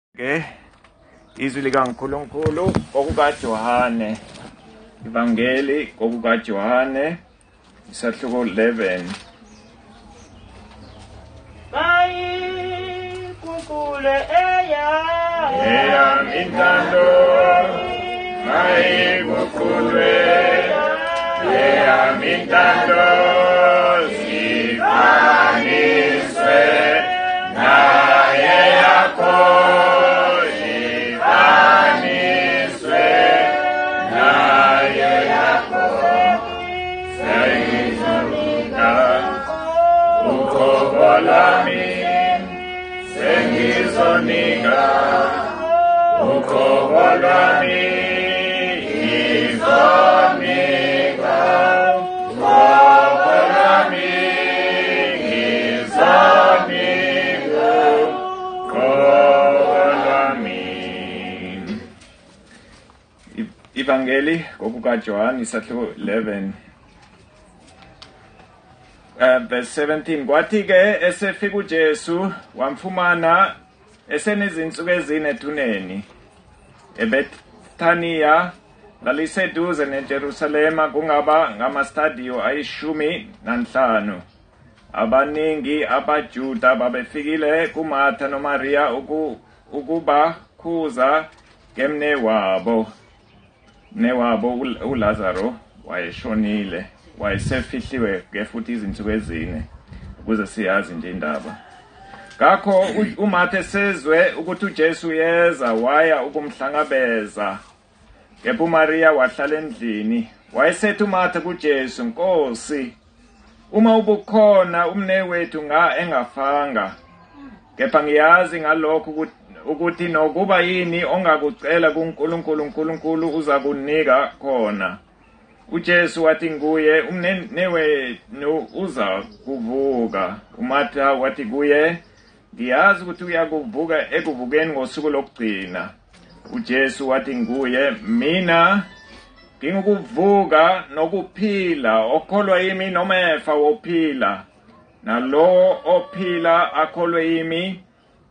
Izwi likaNkulunkulu okukaJohane, Ivangeli okukaJohane, isahluko 11. Kukule Eyam intando, kukulwe, eyam intando, sifaniswe, naye yakho. Sengizonika uqobo lwami ngizonika uqobo lwami ngizonika uqobo lwami. Ivangeli okukaJohane isahluko 11 verse 17. Kwathi-ke esefika uJesu wamfumana esenezinsuku ezine ethuneni eBethaniya, laliseduze neJerusalema, kungaba ngamastadiyo 15. Abaningi abaJuda babefikile kuMartha noMaria ukubakhuza ngemnewabo. Mnewabo uLazaro wayeshonile, wayesefihliwe ke futhi izinsuku ezine, ukuze siyazi nje indaba. Ngakho uMartha esezwe ukuthi uJesu uyeza, waya ukumhlangabeza. Kepha uMaria wahlala endlini. Wayesethi uMartha kuJesu, "Nkosi, uma ubukhona umnewethu engafanga. Kepha ngiyazi ngalokho ukuthi nokuba yini ongakucela kuNkulunkulu, uNkulunkulu uzakunika khona." uJesu wathi nguye, "Umnewethu uza kuvuka." uMartha wathi kuye, "Ngiyazi ukuthi uyakuvuka ekuvukeni ngosuku lokugcina." uJesu wathi nguye, "Mina ngingukuvuka nokuphila, okholwa yimi noma efa wophila. Nalowo ophila akholwe yimi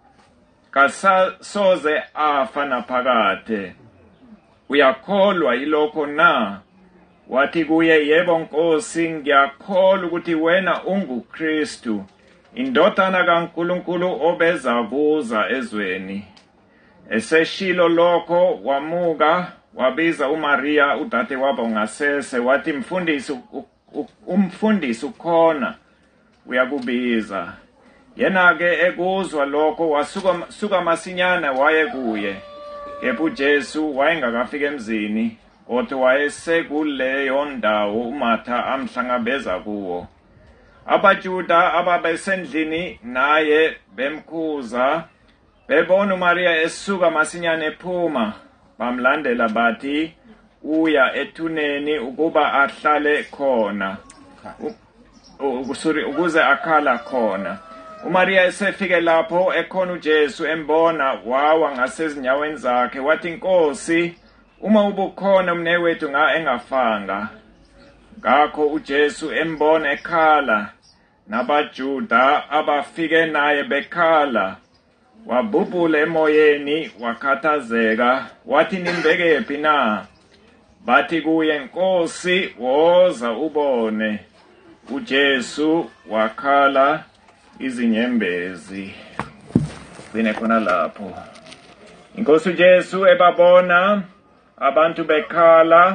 kasasoze afa naphakade. Uyakholwa yilokho na?" Wathi kuye, "Yebo Nkosi, ngiyakholwa ukuthi wena unguKristu, indodana kaNkulunkulu obeza kuza ezweni." Eseshilo lokho wamuka, wabiza uMaria udadewabo ngasese, wathi, "Umfundisi ukhona, uyakubiza." Yena-ke ekuzwa lokho wasuka masinyane waye kuye. Kepha uJesu wayengakafika emzini, kodwa wayesekuleyo ndawo uMartha amhlangabeza kuwo. AbaJuda ababesendlini naye bemkhuza, bebona uMaria esuka masinyane ephuma, bamlandela bathi uya ethuneni ukuba ahlale khona, ukuze akhala khona. uMaria esefike lapho ekhona uJesu embona, wawa ngasezinyaweni zakhe, wathi, "Nkosi, uma ubukhona umnewethu engafanga." Ngakho uJesu embona ekhala, nabaJuda abafike naye bekhala, wabhubhula emoyeni, wakhathazeka, wathi, "Nimbekephi na?" Bathi kuye, "Nkosi, woza ubone." uJesu wakhala izinyembezi. Bine khona lapho. Inkosi uJesu ebabona abantu bekhala,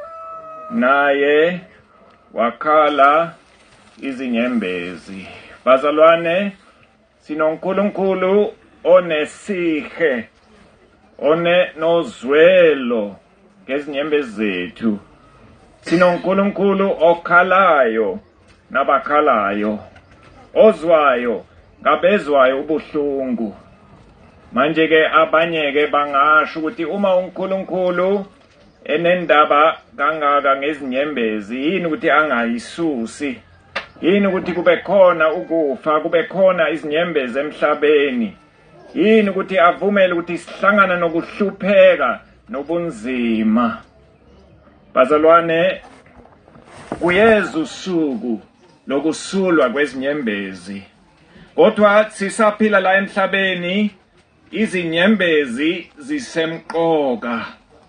naye wakhala izinyembezi. Bazalwane, sinoNkulunkulu onesihe, nozwelo ngezinyembezi zethu. sinoNkulunkulu okhalayo nabakhalayo, ozwayo ngabezwayo ubuhlungu. Manje-ke abanye-ke bangasho ukuthi uma uNkulunkulu enendaba kangaka ngezinyembezi, yini ukuthi angayisusi? Yini ukuthi kube khona ukufa, kube khona izinyembezi emhlabeni? Yini ukuthi avumele ukuthi sihlangana nokuhlupheka nobunzima? Bazalwane, kuyeza usuku lokusulwa kwezinyembezi. Kodwa sisaphila la emhlabeni, izinyembezi zisemqoka.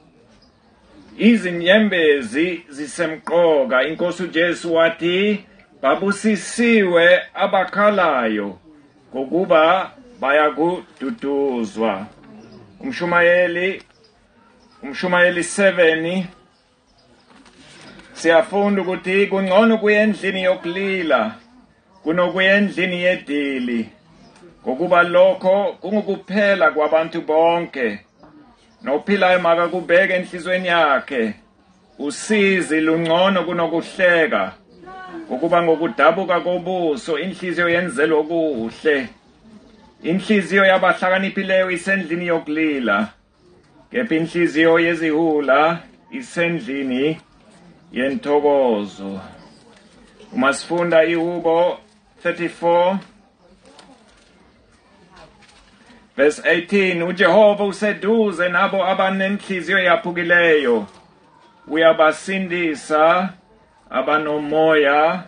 Izinyembezi zisemqoka. Inkosi uJesu wathi babusisiwe abakhalayo ngokuba bayakududuzwa. Umshumayeli 7 siyafunda ukuthi kungcono kuya endlini yokulila kunokuya endlini yedili, ngokuba lokho kungukuphela kwabantu bonke. Nophilayo makakubeke enhlizweni yakhe, usizi lungcono kunokuhleka, ngokuba ngokudabuka kobuso inhliziyo yenzelwe okuhle. Inhliziyo yabahlakaniphileyo isendlini yokulila, kepha inhliziyo yezihula isendlini yentokozo. Uma sifunda iHubo 34 verse 18, uJehova useduze nabo abanenhliziyo yaphukileyo, uyabasindisa abanomoya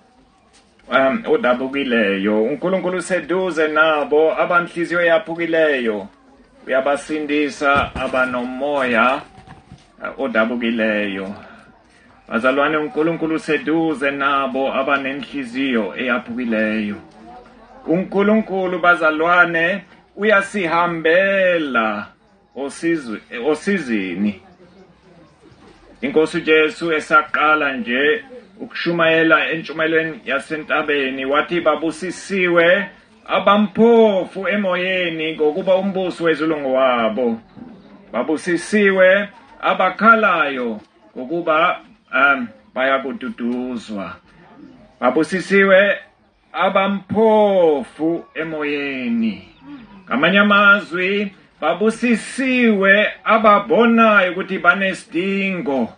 odabukileyo. uNkulunkulu useduze nabo abanenhliziyo yaphukileyo, uyabasindisa abanomoya odabukileyo. Bazalwane, uNkulunkulu useduze nabo abanenhliziyo eyaphukileyo. uNkulunkulu, bazalwane, uyasihambela osizini. Inkosi uJesu esaqala nje ukushumayela entshumayelweni yasentabeni wathi babusisiwe abamphofu emoyeni ngokuba umbuso wezulu ngowabo. Babusisiwe abakhalayo ngokuba bayakududuzwa. Babusisiwe abamphofu emoyeni. Ngamanye amazwi, babusisiwe ababonayo ukuthi banesidingo,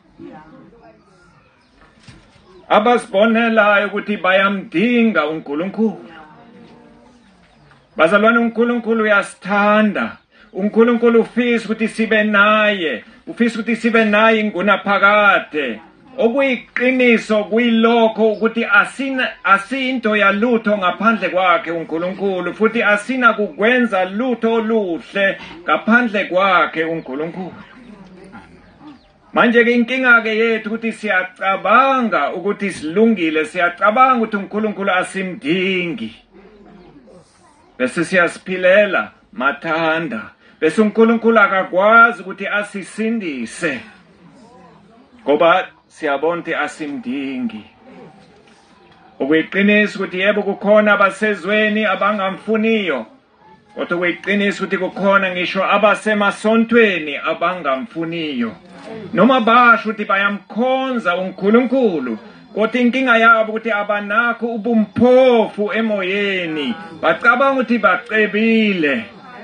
abasibonelayo ukuthi bayamdinga uNkulunkulu. Bazalwane, uNkulunkulu uyasithanda. uNkulunkulu ufisa ukuthi sibe naye, ufisa ukuthi sibe naye ingunaphakade. Okuyiqiniso kuyilokho ukuthi asinto yalutho ngaphandle kwakhe uNkulunkulu, futhi asina kukwenza lutho oluhle ngaphandle kwakhe uNkulunkulu. Manje ke inkinga ke yethu ukuthi siyacabanga ukuthi silungile, siyacabanga ukuthi uNkulunkulu asimdingi, bese siyasiphilela mathanda, bese uNkulunkulu akakwazi ukuthi asisindise ngoba siyabona ukuthi asimdingi. Okuyiqiniso ukuthi yebo kukhona abasezweni abangamfuniyo, kodwa okuyiqiniso ukuthi kukhona ngisho abasemasontweni abangamfuniyo, noma basho ukuthi bayamkhonza uNkulunkulu, kodwa inkinga yabo ukuthi abanakho ubumphofu emoyeni, bacabanga ukuthi bacebile.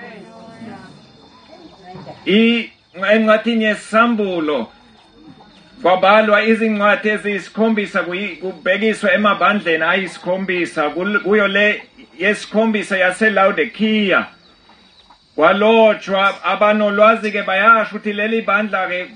Encwadini yesambulo kwabalwa izincwadi eziyisikhombisa kubhekiswa emabandleni ayisikhombisa. Kuyo le yesikhombisa yaseLaodikiya kwalotshwa abanolwazi ke bayasho ukuthi leli bandla ke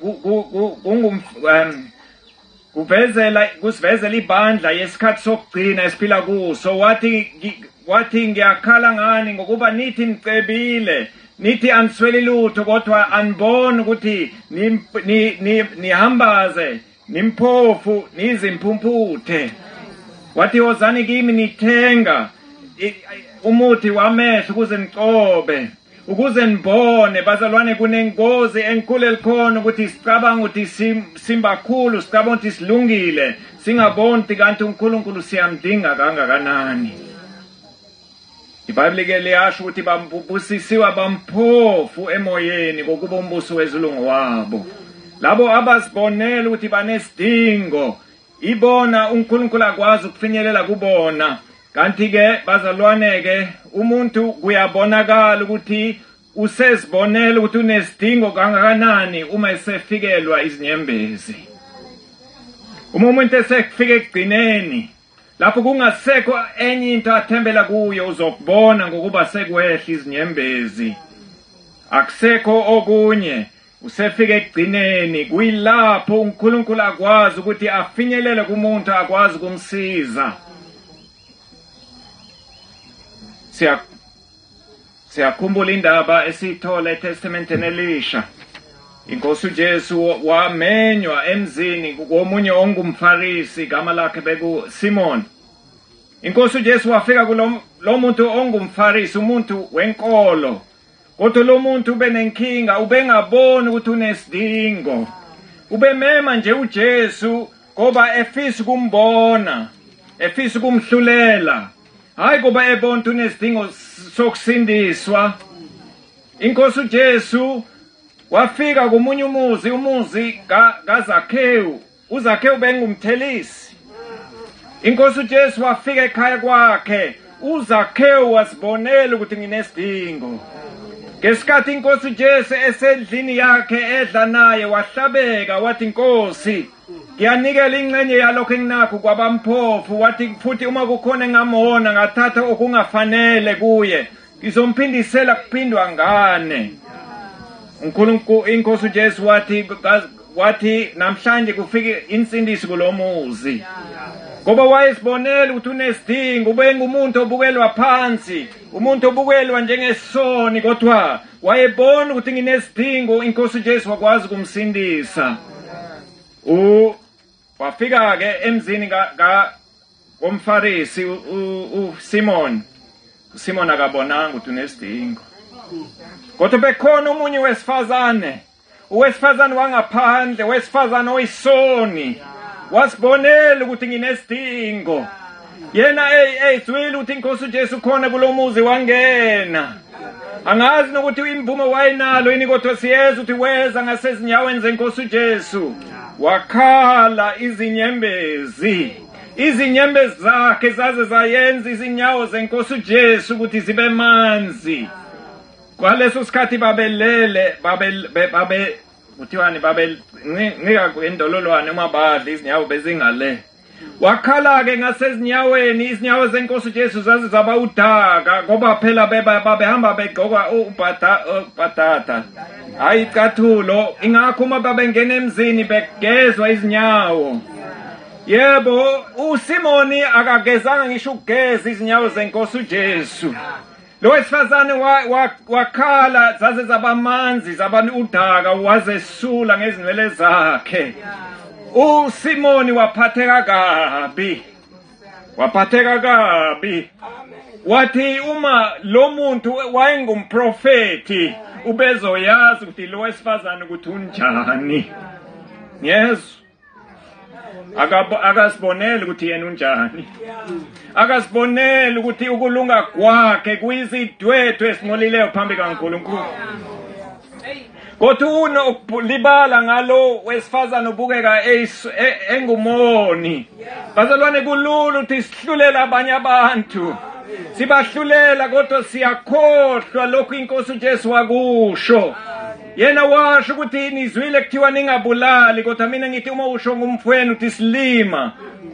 kusivezela ibandla yesikhathi sokugcina esiphila kuso. Wathi ngiyakhala ngani ngokuba nithi nicebile, nithi anisweli lutho, kodwa aniboni ukuthi nihambaze, nimphofu, nizimphumputhe. Wathi wozani kimi nithenga umuthi wamehlo ukuze nicobe, ukuze nibone. Bazalwane, kunengozi enkulu elikhona ukuthi sicabanga ukuthi simbakhulu, sicabanga ukuthi silungile, singaboni kanti uNkulunkulu siyamdinga kangakanani. iBhayibheli ke liyasho ukuthi babusisiwe abamphofu emoyeni ngokuba umbuso wezulu ngowabo. Labo abasibonela ukuthi banesidingo, ibona uNkulunkulu akwazi ukufinyelela kubona. Kanti ke bazalwane ke umuntu kuyabonakala ukuthi usezibonela ukuthi unesidingo kangakanani uma esefikelwa izinyembezi. Uma umuntu esefika ekugcineni, lapho kungasekho enye into athembela kuyo, uzokubona ngokuba sekwehla izinyembezi. Akusekho okunye, usefika ekugcineni. Kuyilapho uNkulunkulu akwazi ukuthi afinyelele kumuntu, akwazi ukumsiza. Siyakhumbula indaba esithola eTestamenteni Elisha. Inkosi uJesu wamenywa emzini komunye ongumfarisi igama lakhe beku Simon. Inkosi uJesu wafika lo muntu ongumfarisi, umuntu wenkolo. Kodwa lo muntu ubenenkinga, ubengaboni ukuthi unesidingo. Ubemema nje uJesu ngoba efisa ukumbona, efisa ukumhlulela. Hayi kuba ebona unesidingo sokusindiswa. Inkosi uJesu wafika komunye umuzi kaZakhewu. uZakhewu bengumthelisi. Inkosi uJesu wafika ekhaya kwakhe. uZakhewu wasibonela ukuthi nginesidingo. Ngesikhathi inkosi uJesu esendlini yakhe edla naye wahlabeka wathi, Nkosi, ngiyanikela ingxenye yalokho enginakho kwabamphofu. Wathi futhi uma kukhona engamona ngathatha okungafanele kuye, ngizomphindisela kuphindwa ngane. uNkulunkulu inkosi uJesu wathi namhlanje kufike insindiso kulomuzi. Ngoba wayesibonela ukuthi unesidingo, ubengumuntu obukelwa phansi, umuntu obukelwa njengesoni, kodwa wayebona ukuthi nginesidingo. Inkosi uJesu wakwazi ukumsindisa. Wafika ke emzini komfarisi uSimon. uSimon akabonanga ukuthi unesidingo. Kodwa bekhona umunye wesifazane wangaphandle, wesifazane oyisoni, wasibonela ukuthi nginesidingo. Yena ezwile ukuthi inkosi uJesu khona kulomuzi wangena. Angazi nokuthi imvumo wayenalo yini, kodwa siyeza ukuthi weza ngasezinyaweni zenkosi uJesu. Wakhala izinyembezi. Izinyembezi zakhe zaze zayenza izinyawo zenkosi uJesu ukuthi zibe manzi. Kwaleso sikhathi babelele, kuthiwani nika endololwane uma badla izinyawo bezingale. Wakhala ke ngasezinyaweni, izinyawo zenkosi uJesu zaze zaba udaka ngoba phela babehamba begqoka ubhatata. Hayi icathulo, ingakho uma babengena emzini begezwa izinyawo. Yebo, uSimoni akagezanga ngisho ukugeza izinyawo zenkosi uJesu. Lo wesifazane wakhala zaze zaba manzi, zaba udaka, wazesula ngezinwele zakhe. uSimoni waphatheka kabi. Wathi uma lo muntu wayengumprofeti ubezoyazi ukuthi lo wesifazane ukuthi unjani. Yes. Akasibonela ukuthi yena unjani. Akasibonela ukuthi ukulunga kwakhe kuyizidwethu esingolileyo phambi kaNkulunkulu. Kodwa unokulibala ngalo wesifazane ubukeka engumoni. Bazalwane, kulula ukuthi sihlulela abanye abantu. Sibahlulela kodwa siyakhohlwa lokhu inkosi uJesu wakusho. Yena washo ukuthi nizwile kuthiwa ningabulali, kodwa mina ngithi uma usho ngumfweni uthi silima.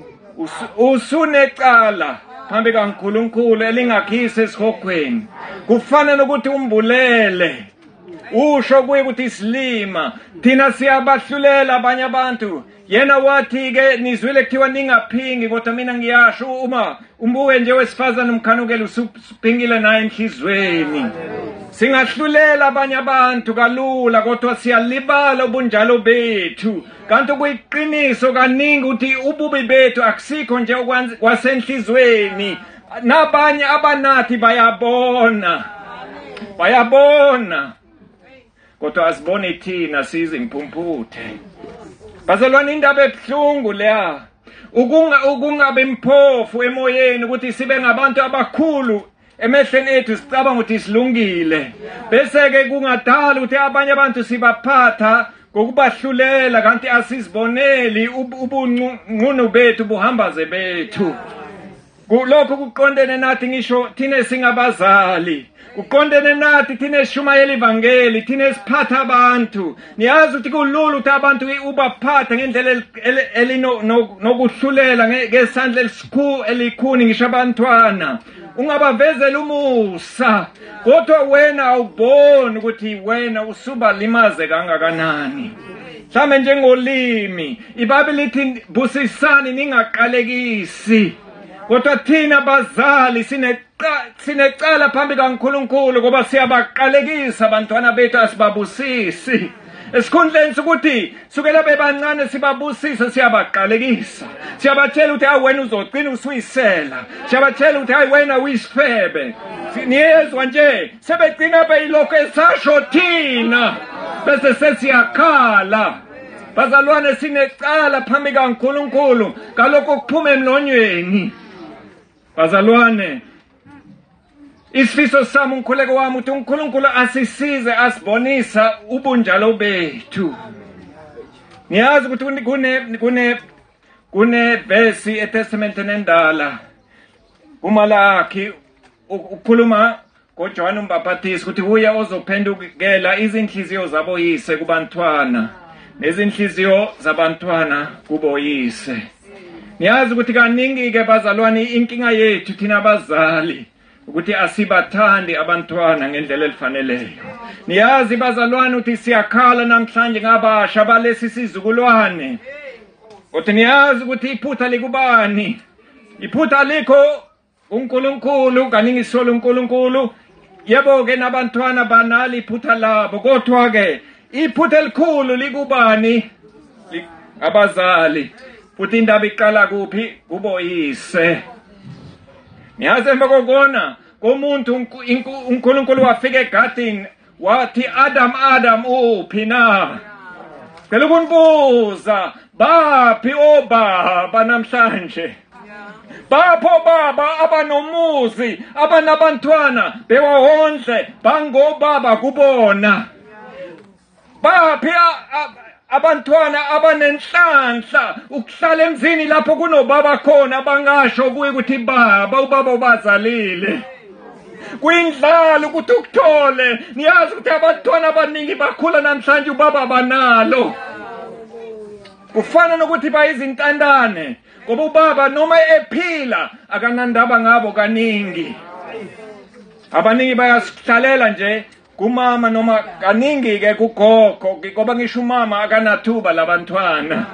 Usunecala phambi kaNkulunkulu elingakhisi esihogweni. Kufana nokuthi umbulele. Usho kuye ukuthi silima. Thina siyabahlulela abanye abantu. Yena wathi ke nizwile kuthiwa ningaphingi, kodwa mina ngiyasho uma umbuke nje wesifazane umkhanukela usuphingile naye enhlizweni. Singahlulela abanye abantu kalula, kodwa siyalibala ubunjalo bethu. Kanti kuyiqiniso kaningi ukuthi ububi bethu akusikho nje kwasenhlizweni. Nabanye abanathi bayabona. Kodwa asibone thina sizimpumputhe. Bazalwane, indaba ebuhlungu leya. Ukungabe imphofu emoyeni ukuthi sibe ngabantu abakhulu emehlweni ethu sicabanga ukuthi silungile. Bese ke kungadala ukuthi abanye abantu sibaphatha ngokubahlulela kanti asiziboneli ubunqunu bethu buhambaze bethu. Lokho kuqondene nathi ngisho thina singabazali. Kuqondene nathi thina eshumayela ivangeli, thina esiphatha abantu. Niyazi ukuthi kulula ukuthi abantu ubaphatha ngendlela nokuhlulela ngesandla elikhuni ngisho abantwana. Ungabavezela umusa. Kodwa wena awuboni ukuthi wena usubalimaze kangakanani. Mhlawumbe njengolimi, iBhayibheli lithi busisani ningaqalekisi. Kodwa thina bazali sinecala phambi kaNkulunkulu ngoba siyabaqalekisa abantwana bethu asibabusisi. Esikhundleni sokuthi sukela bebancane sibabusise siyabaqalekisa. Siyabatshela ukuthi hayi wena uzogcina usuyisela. Siyabatshela ukuthi hayi wena uyisifebe. Niyezwa nje sebegcina beyilokho esasho thina bese sesiyakhala. Bazalwane sinecala phambi kaNkulunkulu ngalokho kuphuma emlonyeni. Bazalwane isifiso sami unkhuleko wami uthi uNkulunkulu asisize asibonisa ubunjalo bethu. Niyazi ukuthi kune verse eTestamenteni endala uMalaki ukhuluma ngoJohn uMbhaphatisi ukuthi uye ozophendukela izinhliziyo zaboyise kubantwana nezinhliziyo zabantwana kuboyise. Niyazi ukuthi kaningi ke bazalwane inkinga yethu thina abazali ukuthi asibathandi abantwana ngendlela elifaneleyo. Niyazi bazalwane ukuthi siyakhala namhlanje ngabasha balesi sizukulwane. Kodwa niyazi ukuthi iphutha likubani? Iphutha likho uNkulunkulu kaningi solo uNkulunkulu. Yebo ke nabantwana banali iphutha labo kodwa ke iphutha elikhulu likubani? Abazali. Futhi indaba iqala kuphi? Kuboyise. Niyazi emva kokona komuntu uNkulunkulu wafika egadini wathi Adam uphi na? Phela ukunibuza baphi obaba namhlanje? Bapho baba abanomuzi abanabantwana bewahondle bangobaba kubona. Baphi abantwana abanenhlanhla ukuhlala emzini lapho kunobaba khona bangasho kuye ukuthi baba ubaba ubazalile. Kuyindlala ukuthi ukuthole. Niyazi ukuthi abantwana abaningi bakhula namhlanje ubaba banalo. Kufana nokuthi bayizintandane ngoba ubaba noma ephila akanandaba ngabo kaningi. Abaningi bayasihlalela nje kumama noma kaningi ke kugogo ngoba ngisho umama akanathuba labantwana.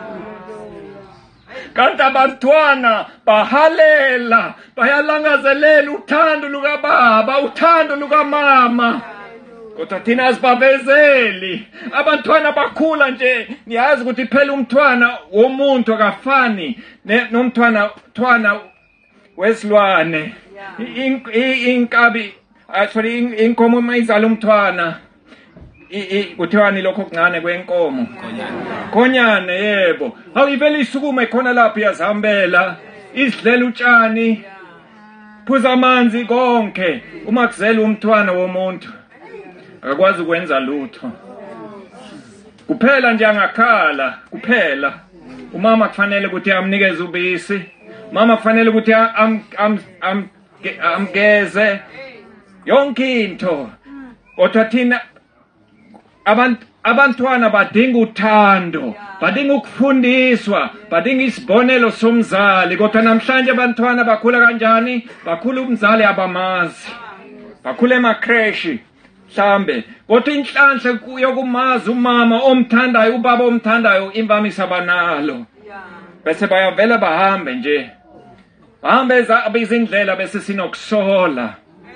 Kanti abantwana bahalela bayalangazelela uthando lukababa uthando lukamama. Kodwa thina asibavezeli abantwana bakhula nje. Niyazi ukuthi phela umntwana womuntu akafani nomntwana wesilwane. Inkabi actually inkomo mayizala umntwana kuthiwani lokho kuncane kwenkomo khonyane yebo awuyivela isukume khona lapho yazihambela izidlela utshani phuza amanzi konke uma kuzela umntwana womuntu akakwazi ukwenza lutho kuphela nje angakhala kuphela umama kufanele ukuthi amnikeze ubisi mama kufanele ukuthi amgeze yonke into. Kodwa thina abantwana badinga uthando, badinga ukufundiswa, badinga isibonelo somzali. Kodwa namhlanje abantwana bakhula kanjani? Bakhula umzali abamazi, bakhula emakreshi mhlambe. Kodwa inhlanhla yokumazi umama omthandayo ubaba omthandayo imvamisa banalo. Bese bayavela bahambe nje, bahambe izindlela bese sinokusola.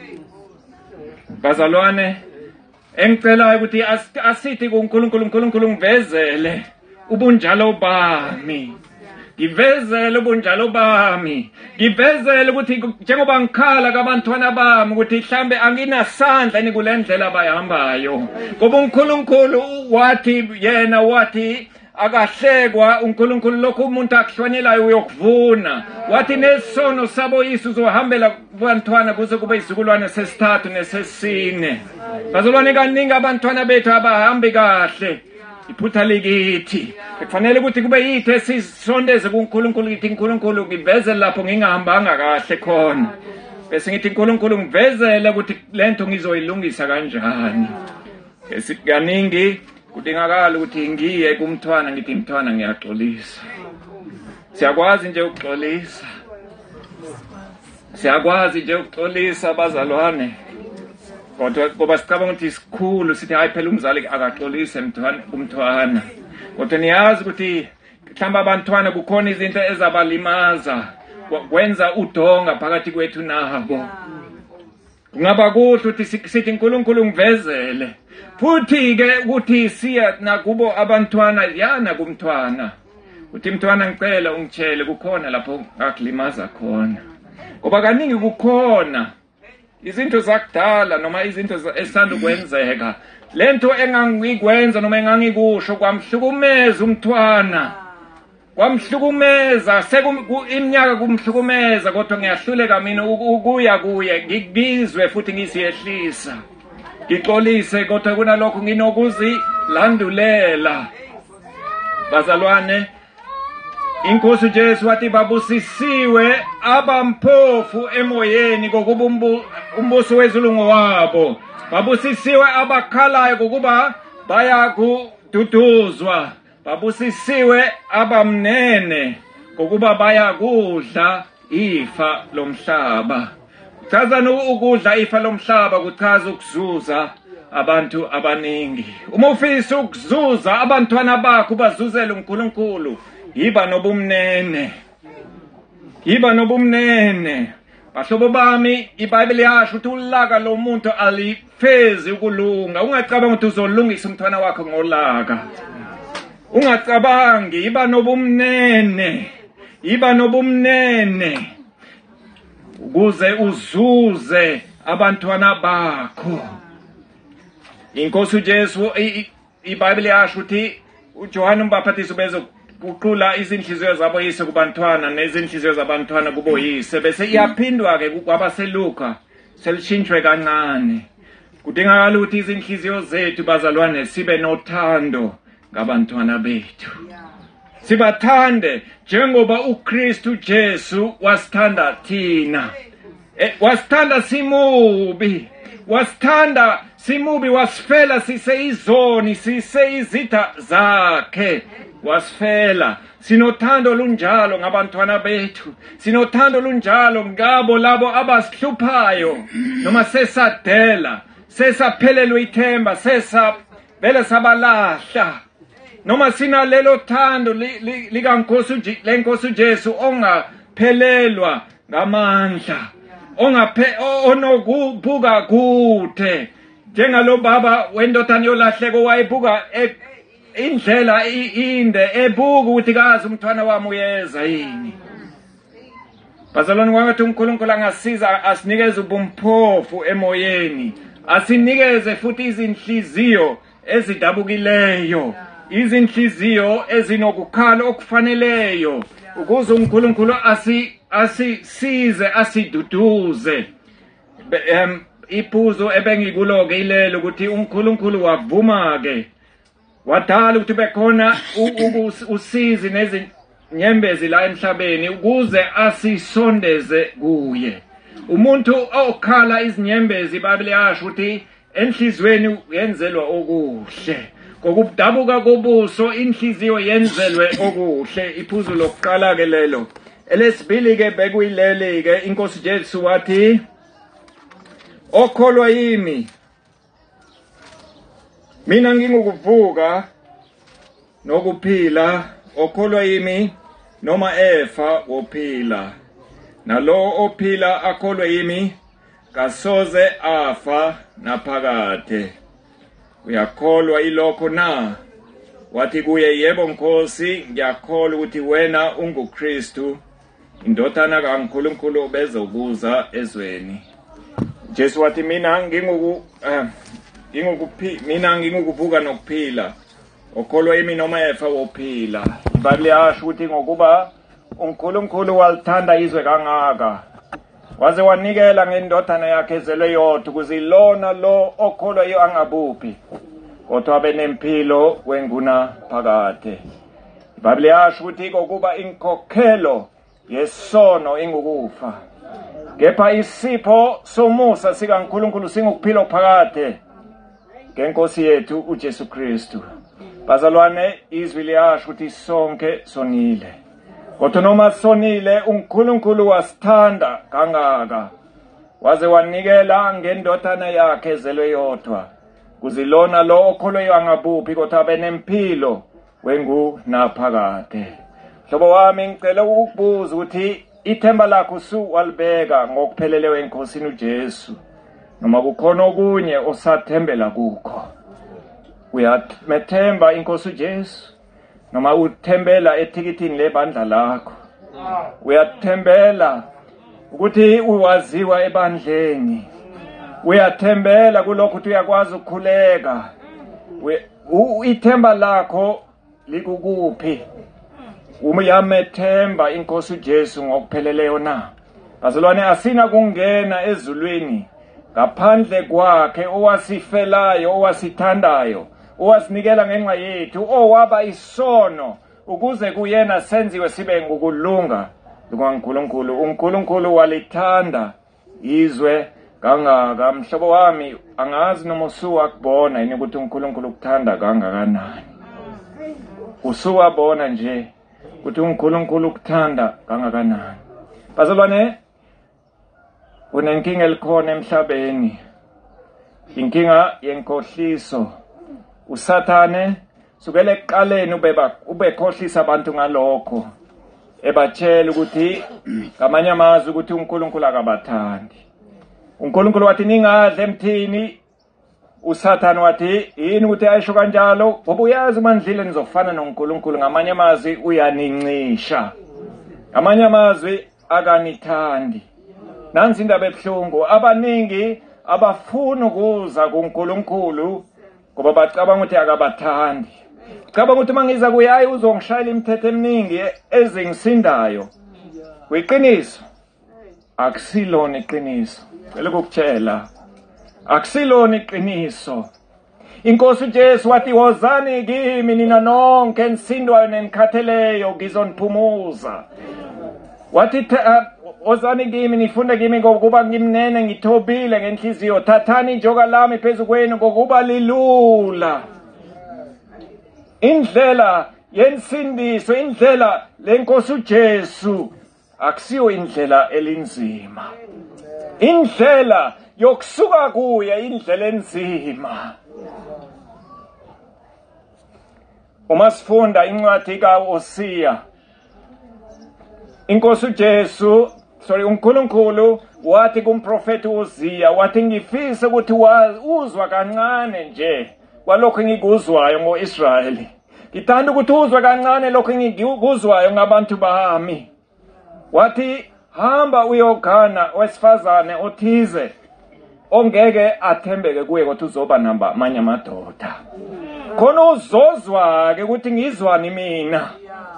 Bazalwane engicelayo ukuthi asithi kuNkulunkulu ngivezele ubunjalo bami. Ngivezele ubunjalo bami. Ngivezele ukuthi njengoba ngikhala kabantwana bami ukuthi mhlambe anginasandla ni kulendlela abayihambayo. Ngoba uNkulunkulu wathi akahlekwa uNkulunkulu lokho umuntu akuhlwanyelayo uyokuvuna. Wathi nesono sabo Yesu uzohambela kubantwana kuze kube isizukulwane sesithathu nesesine. Bazalwane kaningi abantwana bethu abahambi kahle. Iphutha likithi. Kufanele ukuthi kube yithi esisondeze kuNkulunkulu ukuthi uNkulunkulu ngivezele lapho ngingahambanga kahle khona. Bese ngithi uNkulunkulu ngivezele ukuthi lento ngizoyilungisa kanjani. Kaningi kudingakala ukuthi ngiye kumntwana ngithi mntwana ngiyaxolisa. Siyakwazi nje ukuxolisa. Siyakwazi nje ukuxolisa bazalwane. Kodwa ngoba sicabanga ukuthi isikhulu sithi hayi phela umzali akaxolise umntwana. Kodwa niyazi ukuthi mhlamba abantwana kukhona izinto ezabalimaza kwenza udonga phakathi kwethu nabo. Kungaba kuhle ukuthi sithi uNkulunkulu ngivezele. Futhi ke ukuthi siya nakubo abantwana yana kumntwana. Uthi mntwana ngicela ungitshele kukhona lapho ngakulimaza khona. Ngoba kaningi kukhona izinto zakudala noma izinto esisanda ukwenzeka. Lento engangikwenza noma engangikusho kwamhlukumeza umntwana. Kwamhlukumeza iminyaka kumhlukumeza kodwa ngiyahluleka mina ukuya kuye ngikubizwe futhi ngisiyehlisa. Ngixolise kodwa kunalokho nginokuzilandulela. Bazalwane, Inkosi Jesu wathi babusisiwe abamphofu emoyeni ngokuba umbuso wezulu ngowabo. Babusisiwe abakhalayo ngokuba bayakududuzwa. Babusisiwe abamnene ngokuba bayakudla ifa lomhlaba. Kuchaza ukudla ifa lomhlaba kuchaza ukuzuza abantu abaningi. Uma ufisa ukuzuza abantwana bakho bazuzele uNkulunkulu, yiba nobumnene. Yiba nobumnene. Bahlobo bami, iBhayibheli yasho ukuthi ulaka lomuntu alifezi ukulunga. Ungacabanga ukuthi uzolungisa umntwana wakho ngolaka. Ungacabangi, yiba nobumnene. Yiba nobumnene. Ukuze uzuze abantwana bakho. Inkosi uJesu iBhayibheli yasho ukuthi uJohane uMbhaphathizi ubeze kuqula izinhliziyo zabo yise kubantwana nezinhliziyo zabantwana kubo yise bese iyaphindwa ke kwabaseLuka selishintshwe kancane. Kudingakala ukuthi izinhliziyo zethu bazalwane sibe nothando ngabantwana bethu. Sibathande njengoba uKristu Jesu wasithanda thina. Wasithanda simubi. Wasithanda simubi, wasifela siseyizoni, siseyizitha zakhe. Wasifela. Sinothando lunjalo ngabantwana bethu. Sinothando lunjalo ngabo labo abasihluphayo. Noma sesadela, sesaphelelwe ithemba, vele sabalahla. Noma sinalelo thando lenkosi Jesu ongaphelelwa ngamandla. Onokubuka kude. Njengalo baba wendodana yolahleko wayebuka indlela inde ebuka ukuthi kazi umntwana wami uyeza yini. Bazalwane kwathi uNkulunkulu angasiza asinikeze ubumphofu emoyeni. Asinikeze futhi izinhliziyo ezidabukileyo. Izinhliziyo ezinokukhala okufaneleyo. Ukuze uNkulunkulu asisize asiduduze. Iphuzo ebengikuloke ilelo ukuthi uNkulunkulu wavuma ke wadala ukuthi bekhona usizi nezinyembezi la emhlabeni ukuze asisondeze kuye. Umuntu okhala izinyembezi iBhayibheli yasho ukuthi enhlizweni yenzelwa okuhle. Ngokudabuka kobuso inhliziyo yenzelwe okuhle. Iphuzo lokuqala ke lelo. Elesibili ke bekuyileli ke Inkosi Jesu wathi okholwa yimi mina ngingukuvuka nokuphila, okholwa yimi noma efa wophila. Nalo ophila akholwa yimi kasoze afa naphakade. Uyakholwa ilokho na? Wathi kuye yebo Nkosi, ngiyakholwa ukuthi wena unguKristu, indodana kaNkulunkulu obeza ukuza ezweni. Jesu wathi mina ngingukuvuka nokuphila. Okholwa yimi noma efa wophila. iBhayibheli yasho ukuthi ngokuba uNkulunkulu walithanda izwe kangaka waze wanikela ngendodana yakhe ezelwe yodwa ukuze ilona lo okholwa yiyo angabuphi kodwa abe nempilo wenguna phakade. iBhayibheli yasho ukuthi ngokuba inkokhelo yesono ingukufa, kepha isipho somusa sikaNkulunkulu singukuphila phakade ngeNkosi yethu uJesu Kristu. Bazalwane, izwi liyasho ukuthi sonke sonile. Kodwa noma sonile uNkulunkulu wasithanda kangaka waze wanikela ngendodana yakhe ezelwe yodwa kuzilona lo okholweyo angabuphi kodwa abe nempilo wengunaphakade. Hlobo wami, ngicela ukukubuza ukuthi ithemba lakho walibeka ngokupheleleyo eNkosini uJesu noma kukhona okunye osathembela kukho, uyamethemba inkosi uJesu noma uthembela ethikithini lebandla lakho, uyathembela ukuthi uwaziwa ebandleni, uyathembela kulokho ukuthi uyakwazi ukukhuleka, ithemba lakho likukuphi? Uyamethemba inkosi uJesu ngokupheleleyo na? Bazalwane, asina kungena ezulwini ngaphandle kwakhe owasifelayo, owasithandayo, owasinikela ngenxa yethu, owaba isono ukuze kuyena senziwe sibe ngokulunga kukaNkulunkulu. uNkulunkulu walithanda izwe kangaka. Mhlobo wami, angazi noma usuwakubona yini ukuthi uNkulunkulu ukuthanda kangakanani. Usuwabona nje ukuthi uNkulunkulu ukuthanda kangakanani. Bazalwane, unenkinga elikhona emhlabeni, inkinga yenkohliso. Usathane sukela ekuqaleni ubekhohlisa abantu ngalokho, ebatshela ukuthi ngamanye amazwi ukuthi uNkulunkulu akabathandi. uNkulunkulu wathi ningadle emthini, uSathane wathi yini ukuthi ayisho kanjalo? Ngoba uyazi uma nidlile nizofana noNkulunkulu. Ngamanye amazwi uyanincisha, ngamanye amazwi akanithandi. Nansi indaba ebuhlungu, abaningi abafuni ukuza kuNkulunkulu ngoba bacabanga ukuthi akabathandi. Cabanga ukuthi mangiza kuyayi uzongishayela imithetho eminingi ezingisindayo. Kwiqiniso akusilona iqiniso. Cela ukukutshela, akusilona iqiniso. Inkosi uJesu wathi wozani kimi nina nonke enisindwayo nenikhatheleyo ngizoniphumuza. Wathi wozani kimi nifunde kimi ngokuba ngimnene ngithobile ngenhliziyo, thathani ijoka lami phezu kwenu ngokuba lilula. Indlela yensindiso, indlela lenkosi uJesu akusiyo indlela elinzima. Indlela yokusuka kuya indlela enzima. Uma sifunda incwadi kaHosiya, inkosi uJesu, uNkulunkulu wathi kumprofeti uHosiya, wathi ngifisa ukuthi uzwa kancane nje kwalokho engikuzwayo ngo-Israyeli. Ngithanda ukuthi uzwe kancane lokho engikuzwayo ngabantu bami. Wathi hamba uyogana owesifazane othize ongeke athembeke kuye kodwa uzoba namanye amadoda. Khona uzozwa-ke ukuthi ngizwani mina.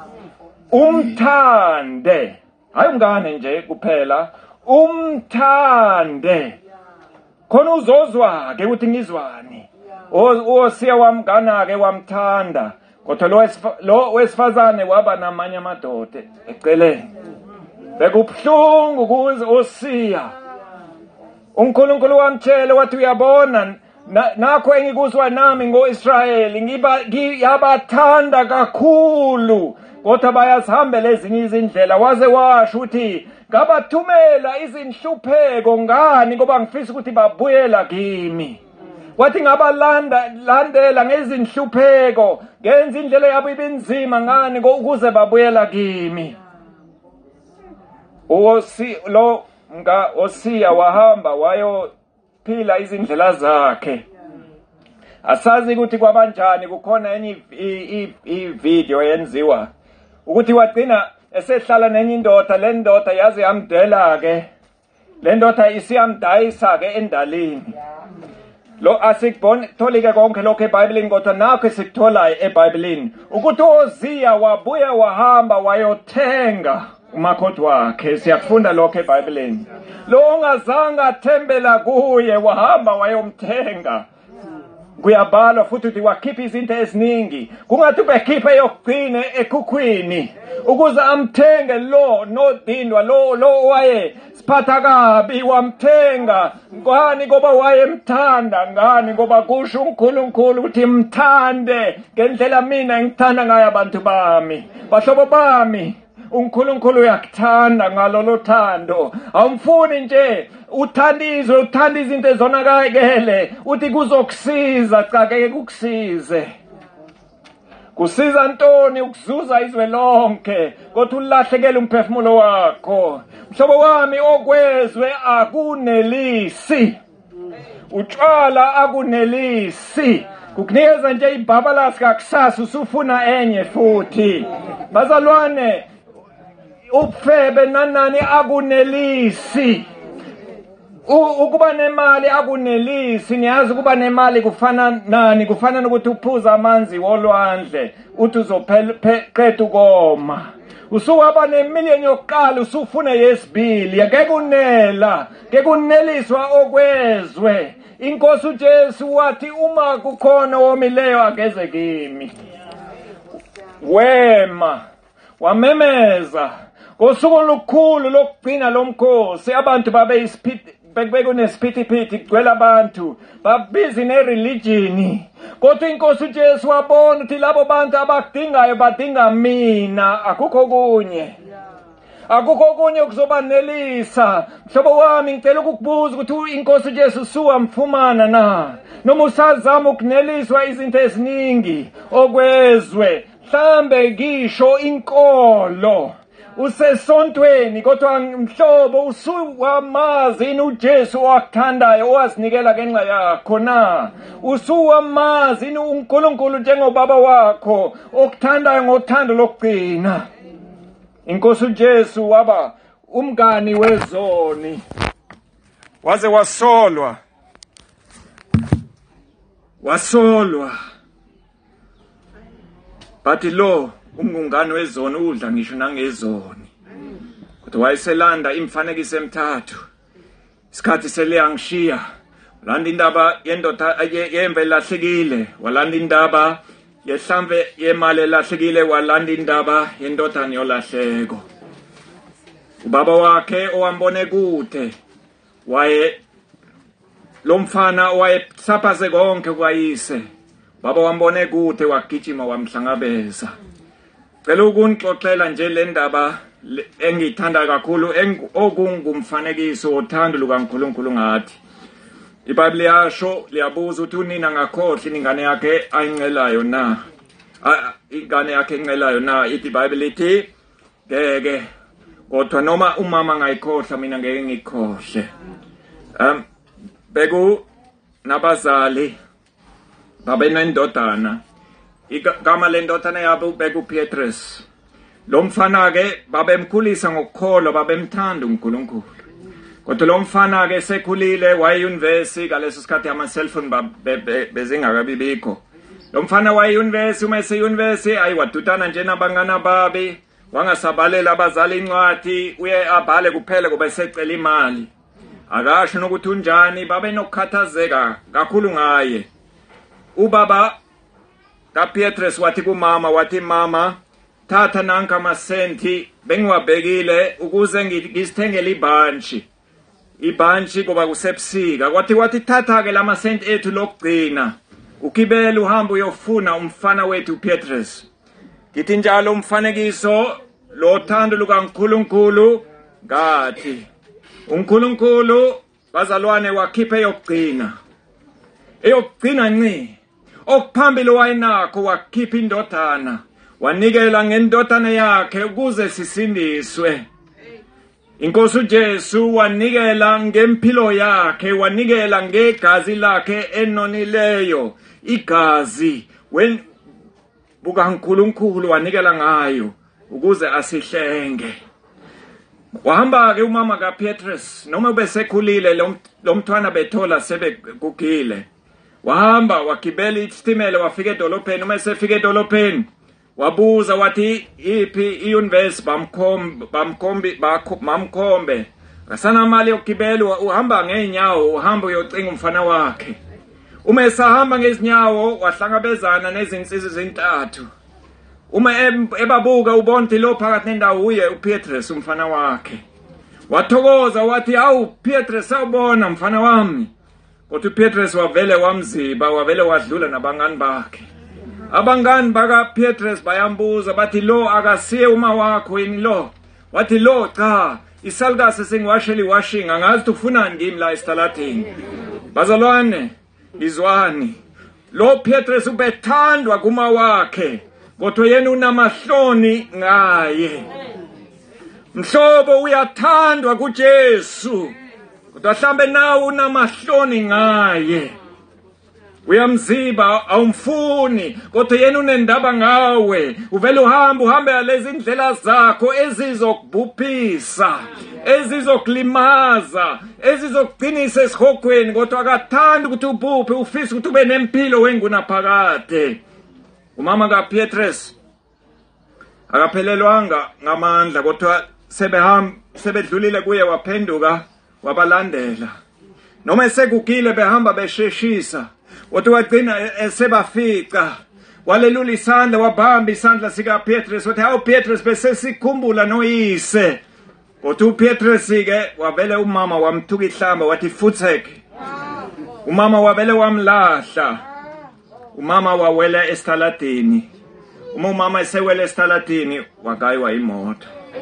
Umthande, hayi ungane nje kuphela, umthande. Khona uzozwa-ke ukuthi ngizwani. uHosiya wamgana-ke wamthanda, kodwa lo wesifazane waba namanye amadoda eceleni. Bekubuhlungu kuze uHosiya. uNkulunkulu wamtshela wathi uyabona nakho engikuzwa nami ngo-Israyeli ngiyabathanda kakhulu kodwa bayazihambela ezinye izindlela. Waze washo ukuthi ngabathumela izinhlupheko ngani ngoba ngifisa ukuthi babuyela kimi. Wathi ngabalandela ngezinhlupheko ngenza indlela yabo ibinzima ngani ukuze babuyela kimi. uHosiya wahamba wayophila izindlela zakhe. Asazi ukuthi kwabanjani, kukhona enye i-video yenziwa ukuthi wagcina esehlala nenye indoda. Le ndoda yaze yamdela-ke, le ndoda isiyamdayisa-ke endalini. Asikuboni-tholi-ke konke lokho eBhayibhelini, kodwa nakho esikuthola eBhayibhelini ukuthi uHosiya wabuya wahamba wayothenga umakoti wakhe. Siyakufunda lokho eBhayibhelini. Lo ongazange athembela kuye wahamba wayomthenga. Kuyabalwa futhi ukuthi wakhipha izinto eziningi, kungathi ubekhipha eyokugcina ekhukhwini ukuze amthenge lo nodindwa lo waye siphatha kabi. Wamthenga ngani? Ngoba wayemthanda. Ngani? Ngoba kusho uNkulunkulu ukuthi mthande ngendlela mina ngithanda ngayo abantu bami. Bahlobo bami, uNkulunkulu uyakuthanda ngalolo thando. Awumfuni nje uthandizwe, uthanda izinto ezonakele uthi kuzokusiza. Cha, ngeke kukusize. Kusiza ntoni ukuzuza izwe lonke kodwa ulahlekele umphefumulo wakho? Mhlobo wami, okwezwe akunelisi. utshwala akunelisi. Kukunikeza nje ibhabalasi kakusasa usufuna enye futhi. Bazalwane, ubufebe nanani akunelisi. Ukuba nemali akunelisi. Niyazi ukuba nemali kufana nani? Kufana nokuthi uphuza amanzi wolwandle uthi uzoqeda ukoma. Usuwaba nemiliyoni yokuqala usufuna yesibili. Ngeke kunela, ngeke kuneliswa okwezwe. Inkosi uJesu wathi uma kukhona omileyo ageze kimi. Wema, wamemeza. Ngosuku olukhulu lokugcina lomkhosi abantu bekunesiphithiphithi kugcwele abantu babizi nereligion. Kodwa inkosi uJesu wabona ukuthi labo bantu abakudingayo badinga mina, akukho kunye. Akukho kunye kuzobanelisa. Mhlobo wami ngicela ukukubuza ukuthi inkosi uJesu suwamfumana na? Noma usazama ukuneliswa izinto eziningi okwezwe, mhlambe ngisho inkolo usesontweni, kodwa mhlobo usuwamazi uJesu owakuthandayo owazinikela ngenxa yakho na? Usuwamazi uNkulunkulu njengobaba wakho okuthandayo ngothando lokugcina. Inkosi uJesu waba umngani wezoni, waze wasolwa. Bathi lo umngani wezoni udla ngisho nangezoni. Kodwa wayeselanda imfanekiso emithathu. Isikhathi seliyangishiya. Walanda indaba yendoda yemve lahlekile, walanda indaba yehlamve yemali elahlekile, walanda indaba yendodana yolahleko. Ubaba wakhe owambone kude lo mfana owayesaphaze konke kwayise, baba wambone kude wagijima wamhlangabeza. Cela ukunixoxela nje le ndaba engiyithanda kakhulu okungumfanekiso wothando lukaNkulunkulu ngathi. iBhayibheli yasho liyabuza ukuthi unina ngakhohle ingane yakhe ayincelayo na? Ingane yakhe encelayo na? Ithi iBhayibheli ithi ngeke, kodwa noma umama ngayikhohla mina ngeke ngikhohle. Beku nabazali babenendodana, igama lendodana yabo beku Petrus. Lo mfana ke babemkhulisa ngokukholwa, babemthanda uNkulunkulu. Kodwa lo mfana ke sekhulile, wayeyunivesi ngaleso sikhathi ama cellphone bezingakabibikho. Lo mfana wayeyunivesi, uma eseyunivesi ayiwadutana nje nabangana babi, wangasabalela abazali incwadi, uye abhale kuphela kube secela imali. Akasho nokuthi unjani, babe nokukhathazeka kakhulu ngaye. Ubaba kaPetrus wathi kumama, wathi mama, thatha nanka amasenti bengiwabhekile ukuze ngisithengele ibhantshi kuba kusebusika. Wathi thatha ke lamasenti ethu lokugcina ukibele uhamba uyofuna umfana wethu Petrus. Ngithi njalo umfanekiso lo thando lukaNkulunkulu ngathi uNkulunkulu bazalwane wakhipha eyokugcina nci okuphambili wayenakho, wakhipha indodana, wanikela ngendodana yakhe ukuze sisindiswe. Inkosi uJesu wanikela ngempilo yakhe, wanikela ngegazi lakhe enonileyo, igazi bukaNkulunkulu wanikela ngayo ukuze asihlenge. Wahamba ke umama kaPetrus, noma besekhulile lo mntwana bethola sebegugile. Wahamba wagibela isitimela wafika edolopheni, uma esefika edolopheni wabuza wathi iphi iyunivesi, bamkhombe. Akasana mali yokugibela, uhamba ngeenyawo, uhamba uyocinga umfana wakhe. Uma esahamba ngezinyawo wahlangabezana nezinsizi ezintathu. Uma ebabuka ubona ukuthi lo phakathi nendawo uye uPetrus umfana wakhe. Wathokoza wathi awu Petrus, sawubona mfana wami. Kodwa uPetrus wavele wamziba, wavele wadlula nabangani bakhe. Abangani baka Petrus bayambuza bathi lo akasiye uma wakho yini lo? Wathi lo cha, isalukase sengiwasheli washing, angazi ufunani ngimi la esitaladini. Bazalwane, izwani. Lo Petrus ubethandwa kuma wakhe, kodwa yena unamahloni ngaye. Mhlobo uyathandwa kuJesu, Kodwa mhlambe nawe unamahloni ngaye. Uyamziba awumfuni kodwa yena unendaba ngawe. Uvela uhambe lezi indlela zakho ezizokubhuphisa, ezizokulimaza, ezizokugcinisa esihogweni kodwa akathandi ukuthi ubhuphe, ufisa ukuthi ube nempilo wengunaphakade. Umama kaPetrus akaphelelwanga ngamandla kodwa sebedlulile kuye waphenduka wabalandela. Noma esekugile behamba besheshisa kodwa wagcina esebafica. Walelula isandla wabamba isandla sikaPetrus wathi hawu Petrus bese sikhumbula noyise. Kodwa uPetrus ke wavele umama wamthuka ihlamba wathi futheke. Umama wavele wamlahla. Umama wawela esitaladini. Umama esewela esitaladini wagaywa imoto.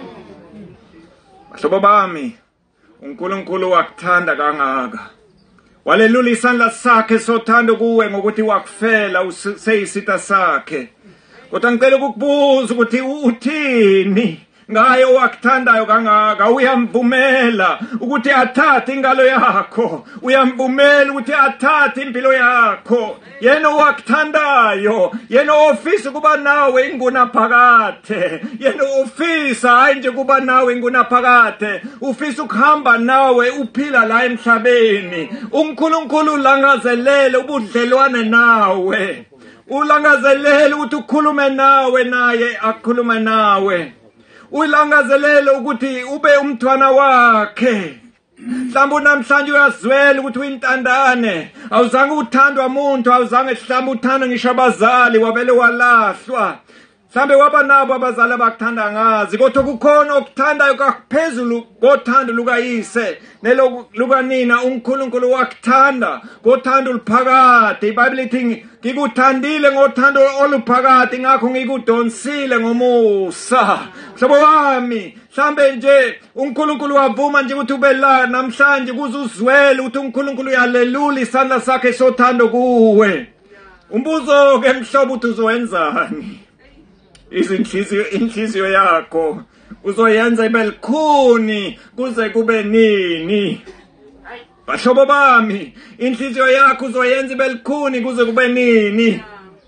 Bahlobo bami, uNkulunkulu wakuthanda kangaka. Walelula isandla sakhe sothando kuwe ngokuthi wakufela useyisitha sakhe. Kodwa ngicela ukukubuza ukuthi uthini ngaye owakuthandayo kangaka. Uyamvumela ukuthi athathe ingalo yakho, uyamvumela ukuthi athathe impilo yakho. Yena owakuthandayo, yena ofisa kuba nawe ingunaphakade, yena ofisa hayi nje kuba nawe ingunaphakade, ufisa ukuhamba nawe uphila la emhlabeni. uNkulunkulu ulangazelele ubudlelwane nawe, ulangazelele ukuthi ukhulume nawe naye akhulume nawe, ulangazelele ukuthi ube umthwana wakhe. Mhlawumbe namhlanje uyazwela ukuthi uyintandane, awuzange uthandwa umuntu, awuzange mhlawumbe uthanda ngisho abazali wavele walahlwa. Mhlawumbe waba nabo abazali abakuthanda ngazi kodwa kukhona okuthandayo kaphezulu kothando lukayise nelukanina. uNkulunkulu wakuthanda ngothando oluphakade. iBhayibheli ithi ngikuthandile ngothando oluphakade ngakho ngikudonsile ngomusa. Mhlobo wami, mhlambe nje uNkulunkulu wavuma nje ukuthi ube la namhlanje kuze uzwele ukuthi uNkulunkulu uyalelula isandla sakhe sothando kuwe. Umbuzo ke mhlobo uthi uzowenzani? Inhliziyo yakho uzoyenza ibe likhuni kuze kube nini? Bahlobo bami, inhliziyo yakho uzoyenza ibe likhuni kuze kube nini?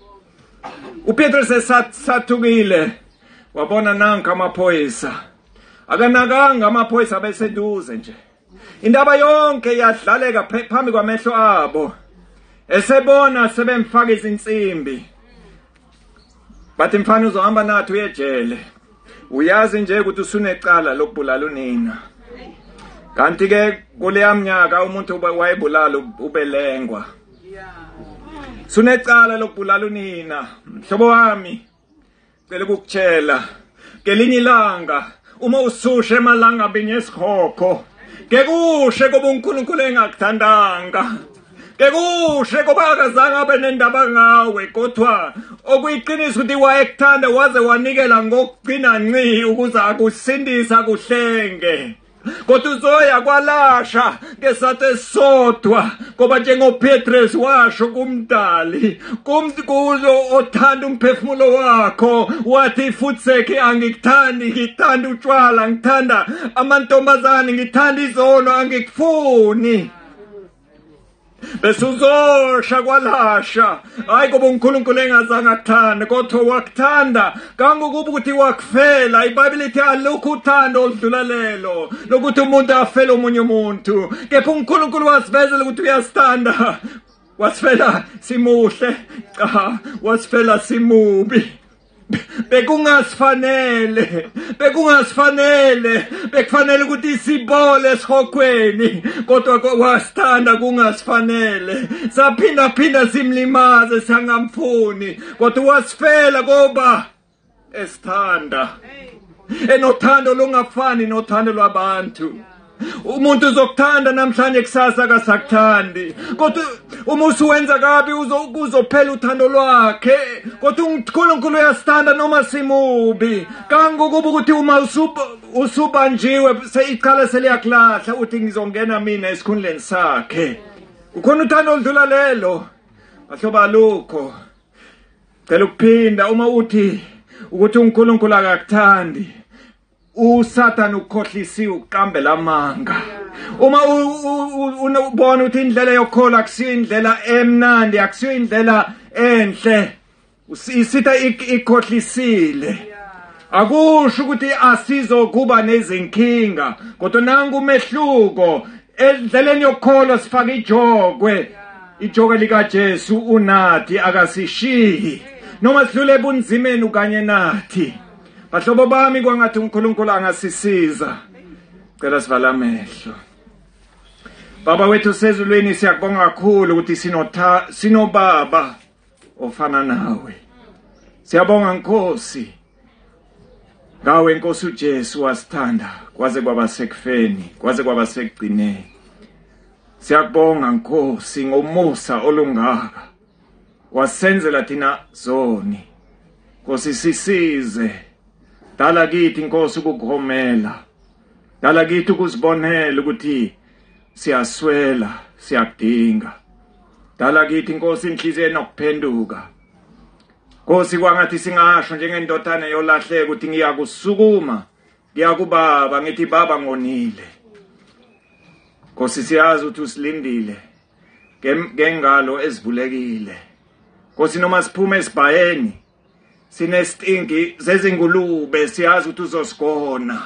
uPetrus esathukile wabona nanka amaphoyisa. Akanakanga amaphoyisa abeseduze nje. Indaba yonke yadlaleka phambi kwamehlo abo. Esebona sebemfaka izinsimbi. Bathi mfana uzohamba nathi uyejele. Uyazi nje ukuthi usunecala lokubulala unina. Kanti ke kuleya mnyaka umuntu wayebulala ubelengwa. Sunecala lokubulala unina. Mhlobo wami, ngicela ukukutshela ngelinye ilanga uma usushe emalanga binyesikhokho, kekushe kuba uNkulunkulu engakuthandanga, kekushe kuba akazange abe nendaba ngawe, kodwa okuyiqiniso ukuthi wayekuthanda waze wanikela ngokugcina ngci ukuze akusindise akuhlenge. Kodwa uzoya kwalasha ngesathu esisodwa ngoba njengoPetrus washo kumdali kumkulo othanda umphefumulo wakho wathi futheke angikuthandi, ngithanda utshwala, ngithanda amantombazane, ngithanda izono, angikufuni. Bese uzosha kwalasha hayi kuba uNkulunkulu engazange akuthande kodwa wakuthanda kangokuba ukuthi wakufela. iBhayibheli ithi alukho uthando oludlula lelo lokuthi umuntu afele omunye umuntu, kepha uNkulunkulu wasivezela ukuthi uyasithanda. Wasifela simuhle, cha wasifela simubi. Bekungasifanele bekufanele ukuthi sibole esihokweni kodwa wasithanda kungasifanele. Saphinda simlimaze sangamfuni kodwa wasifela ngoba esithanda. Enothando lungafani nothando lwabantu. Umuntu uzokuthanda namhlanje kusasa akasakuthandi, kodwa uma usuwenza kabi uzophela uthando lwakhe. Kodwa uNkulunkulu uyasithanda noma simubi, kangokuba ukuthi uma usubanjiwe icala seliyakulahla uthi ngizongena mina esikhundleni sakhe. Ukhona uthando oludlula lelo? Bahlobo alukho. Cela ukuphinda uma uthi ukuthi uNkulunkulu akakuthandi, uSathane ukhohlisiwe uqambela amanga. Uma ubona ukuthi indlela yokholwa akusiyo indlela emnandi, akusiyo indlela enhle, isitha ikhohlisile. Akusho ukuthi asizokuba nezinkinga, kodwa nangu umehluko. Endleleni yokholwa sifaka ijogwe. Ijogwe likaJesu unathi akasishiyi. Noma sidlule ebunzimeni kanye nathi. Bahlobo bami kwangathi uNkulunkulu angasisiza. Cela sivala amehlo. Baba wethu sezulwini siyakubonga kakhulu ukuthi sinobaba ofana nawe. Siyabonga Nkosi. Ngawe Nkosi uJesu wasithanda kwaze kwaba sekufeni, kwaze kwaba sekugcineni. Siyakubonga Nkosi ngomusa olungaka. Wasenzela thina zoni. Nkosi sisize. Dala kithi Nkosi ukukhomela. Dala kithi ukuzibonela ukuthi siyaswela, siyakudinga. Dala kithi Nkosi inhliziyo nokuphenduka. Nkosi kwangathi singasho njengendodana yolahleka ukuthi ngiyakusukuma, ngiyakubaba ngithi baba ngonile. Nkosi siyazi ukuthi usilindile ngengalo ezivulekile. Nkosi noma siphume esibhayeni sinestingi zezingulube siyazi ukuthi uzosigona.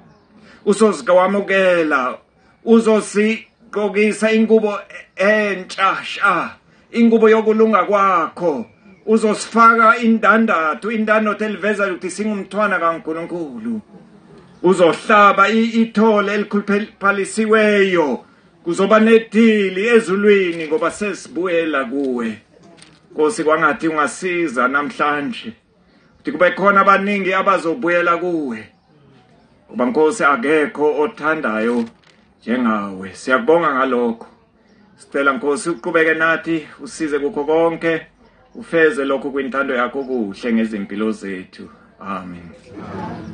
Uzosikwamukela, uzosigqokisa ingubo entsha, ingubo yokulunga kwakho. Uzosifaka indandatho eliveza ukuthi singumthwana kaNkulunkulu. Uzohlaba ithole elikhuluphalisiweyo. Kuzoba nedili ezulwini ngoba sesibuyela kuwe. Nkosi kwangathi ungasiza namhlanje. Ukuthi kube khona abaningi abazobuyela kuwe. Ngoba Nkosi akekho othandayo njengawe. Siyakubonga ngalokho. Sicela Nkosi uqhubeke nathi usize kukho konke. Ufeze lokho kwintando yakho kuhle ngezimpilo zethu. Amen.